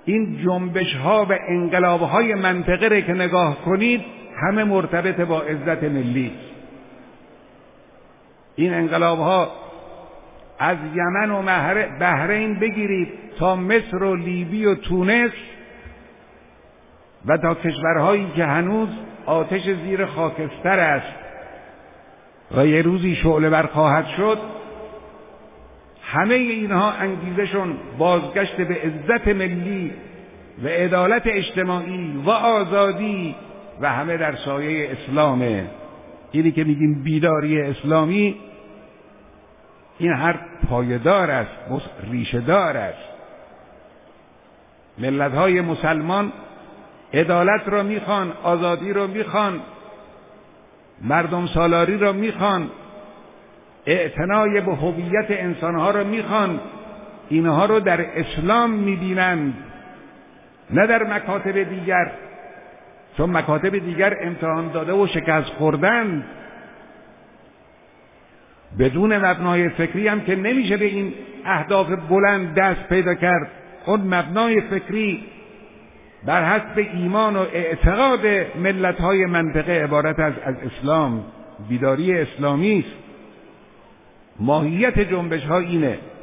این جنبش ها و انقلاب های منطقه را که نگاه کنید همه مرتبط با عزت ملی. این انقلاب ها از یمن و بحرین بگیرید تا مصر و لیبی و تونس و تا کشورهایی که هنوز آتش زیر خاکستر است و یه روزی شعله ور خواهد شد، همه اینها انگیزشون بازگشت به عزت ملی و عدالت اجتماعی و آزادی و همه در سایه اسلامه. اینی که میگیم بیداری اسلامی، این هر پایدار است، ریشه دار است. ملت‌های مسلمان عدالت را میخوان، آزادی را میخوان، مردم سالاری را میخوان، اعتنای به هویت انسانها را میخوان. اینها رو در اسلام میبینند، نه در مکاتب دیگر، چون مکاتب دیگر امتحان داده و شکست خوردند. بدون مبنای فکری هم که نمیشه به این اهداف بلند دست پیدا کرد. اون مبنای فکری بر حسب ایمان و اعتقاد ملت‌های منطقه عبارت از اسلام، بیداری اسلامی است. ماهیت جنبش‌ها اینه.